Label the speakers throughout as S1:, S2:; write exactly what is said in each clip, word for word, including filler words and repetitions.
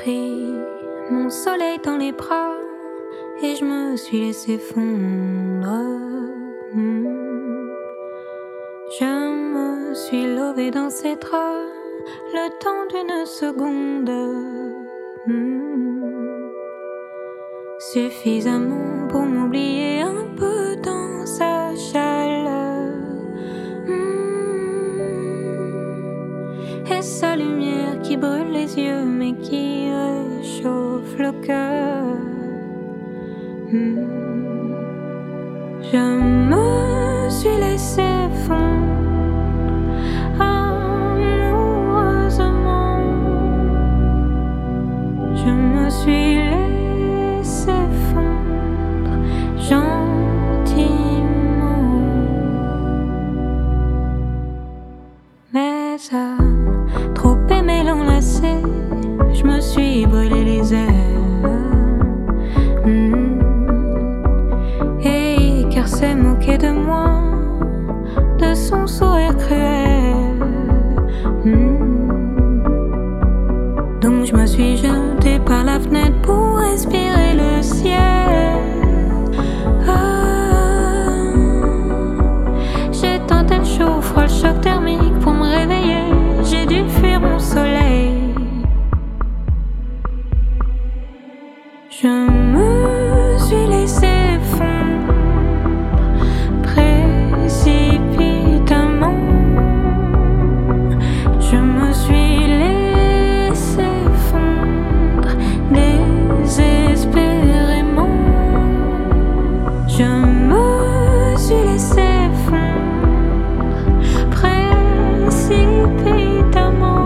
S1: pris mon soleil dans les bras et je me suis laissé fondre. Mmh. Je me suis levée dans ses draps le temps d'une seconde. Mmh. Suffisamment pour m'oublier un peu dans sa chaleur. Mmh. Et sa lumière qui brûle les yeux mais qui réchauffe le cœur. Mmh. Je me suis laissé fondre amoureusement. Je me suis laissé fondre gentiment. Mais à trop aimer l'enlacer, je me suis brûlé les ailes. Mmh. Et car s'est moqué de moi, de son sourire cruel. Mmh. Donc je me suis jetée par la fenêtre pour respirer le ciel. Ah. J'ai tenté le chaud, froid, le choc thermique pour me réveiller. J'ai dû fuir mon soleil. Je me suis laissé fondre précipitamment. Je me suis laissé fondre désespérément. Je me suis laissé fondre précipitamment.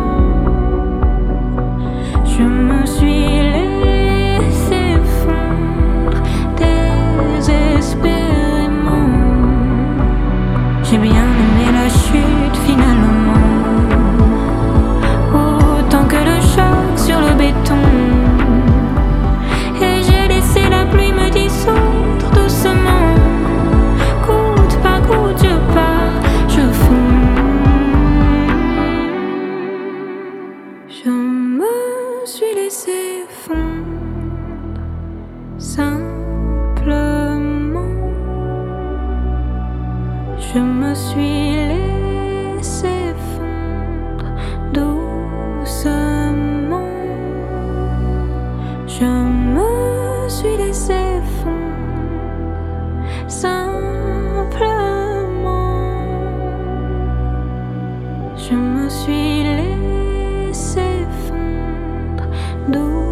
S1: Je me suis laissé fondre désespérément. J'ai bien aimé la chute finalement, autant que le choc sur le béton. Et j'ai laissé la pluie me dissoudre doucement. Goutte par goutte je pars, je fonds. Je me suis laissé fondre simplement. Je me suis laissé fondre doucement. Je me suis laissé fondre simplement. Je me suis laissé fondre doucement.